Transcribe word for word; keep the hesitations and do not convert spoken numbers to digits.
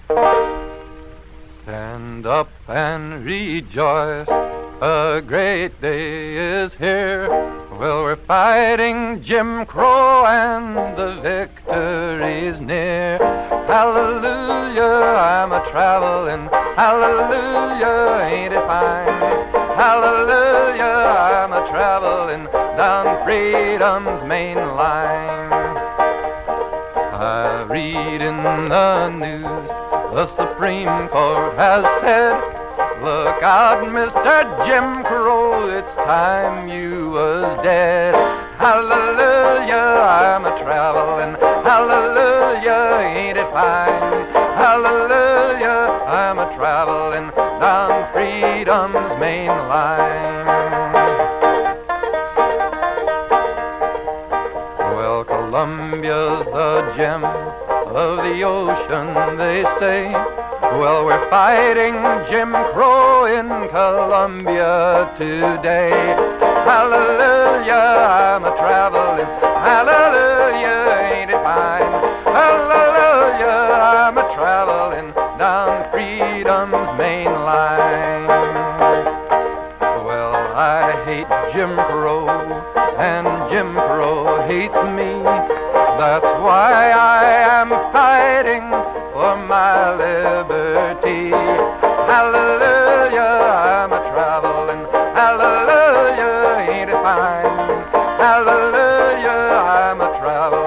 Stand up and rejoice, a great day is here. Well, we're fighting Jim Crow and the victory's near. Hallelujah, I'm a-travelin', hallelujah, ain't it fine? Hallelujah, I'm a-travelin' down freedom's main line. I read in the news the Supreme Court has said, look out, Mister Jim Crow, it's time you was dead. Hallelujah, I'm a-travelin', hallelujah, ain't it fine? Hallelujah, I'm a-travelin' down freedom's main line. Well, Columbia's the gem of the ocean, they say. Well, we're fighting Jim Crow in Columbia today. Hallelujah, I'm a-travelin', hallelujah, ain't it fine? Hallelujah, I'm a-travelin' down freedom's main line. Well, I hate Jim Crow, and Jim Crow hates me. That's why I am fighting for my liberty. Hallelujah, I'm a-travelin', hallelujah, ain't it fine? Hallelujah, I'm a-travelin'.